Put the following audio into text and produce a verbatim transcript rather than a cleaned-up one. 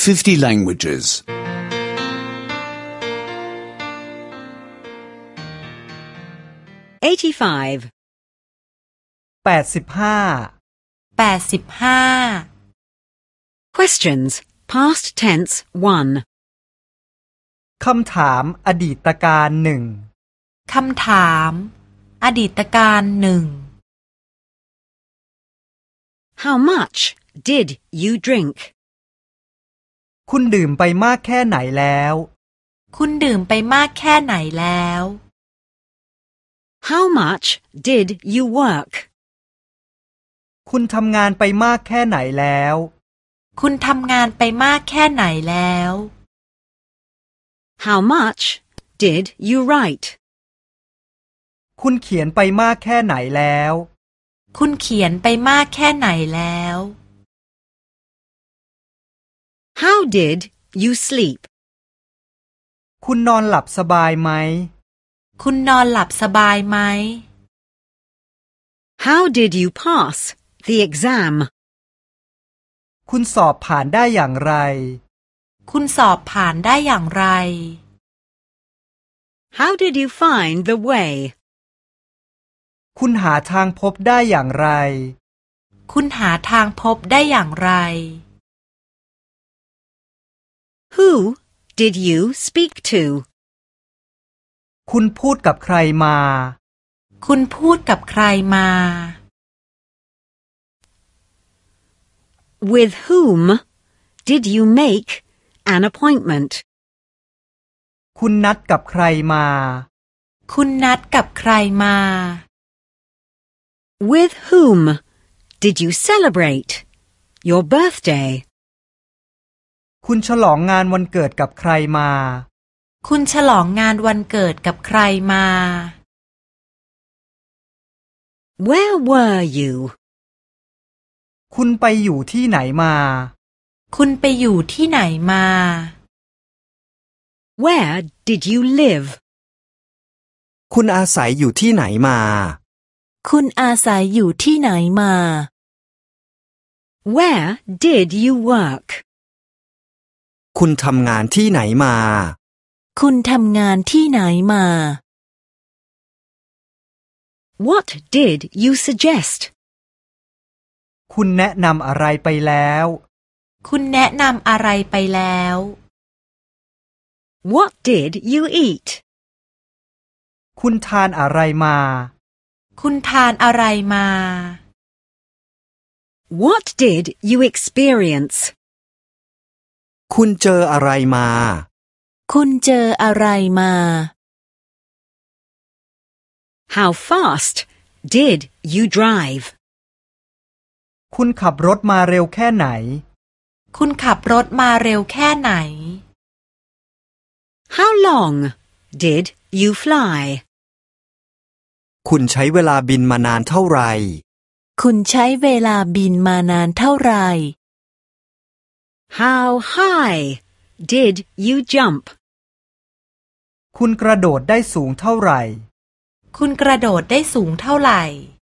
fifty languages. eighty-five. แปดสิบห้าแปดสิบห้า Questions. Past tense one. คำถามอดีตการหนึ่งคำถามอดีตการหนึ่ง How much did you drink? คุณดื่มไปมากแค่ไหนแล้วคุณดื่มไปมากแค่ไหนแล้ว How much did you work? คุณทำงานไปมากแค่ไหนแล้วคุณทำงานไปมากแค่ไหนแล้ว How much did you write? คุณเขียนไปมากแค่ไหนแล้วคุณเขียนไปมากแค่ไหนแล้ว How did you sleep? คุณนอนหลับสบายไหมคุณนอนหลับสบายไหม How did you pass the exam? คุณสอบผ่านได้อย่างไรคุณสอบผ่านได้อย่างไร How did you find the way? คุณหาทางพบได้อย่างไรคุณหาทางพบได้อย่างไร Who did you speak to? คุณพูดกับใครมาคุณพูดกับใครมา With whom did you make an appointment? คุณนัดกับใครมาคุณนัดกับใครมา With whom did you celebrate your birthday? คุณฉลองงานวันเกิดกับใครมาคุณฉลองงานวันเกิดกับใครมา Where were you? คุณไปอยู่ที่ไหนมาคุณไปอยู่ที่ไหนมา Where did you live? คุณอาศัยอยู่ที่ไหนมาคุณอาศัยอยู่ที่ไหนมา Where did you work? คุณทำงานที่ไหนมาคุณทำงานที่ไหนมา What did you suggest? คุณแนะนำอะไรไปแล้วคุณแนะนำอะไรไปแล้ว What did you eat? คุณทานอะไรมาคุณทานอะไรมา What did you experience? คุณเจออะไรมาคุณเจออะไรมา How fast did you drive? คุณขับรถมาเร็วแค่ไหนคุณขับรถมาเร็วแค่ไหน How long did you fly? คุณใช้เวลาบินมานานเท่าไหร่คุณใช้เวลาบินมานานเท่าไหร่ How high did you jump? คุณกระโดดได้สูงเท่าไหร่คุณกระโดดได้สูงเท่าไหร่